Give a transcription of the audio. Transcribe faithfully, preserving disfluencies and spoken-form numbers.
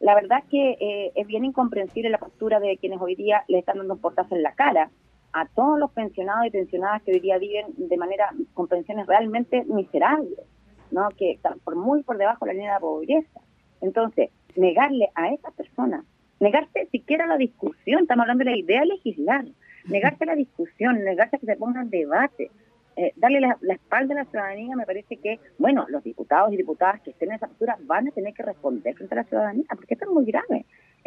la verdad es que eh, es bien incomprensible la postura de quienes hoy día le están dando un portazo en la cara a todos los pensionados y pensionadas que hoy día viven de manera, con pensiones realmente miserables, ¿no? Que están por muy por debajo de la línea de la pobreza. Entonces, negarle a esas personas, negarse siquiera a la discusión, estamos hablando de la idea de legislar, negarse a la discusión, negarse a que se ponga en debate, eh, darle la, la espalda a la ciudadanía, me parece que, bueno, los diputados y diputadas que estén en esa postura van a tener que responder frente a la ciudadanía, porque esto es muy grave.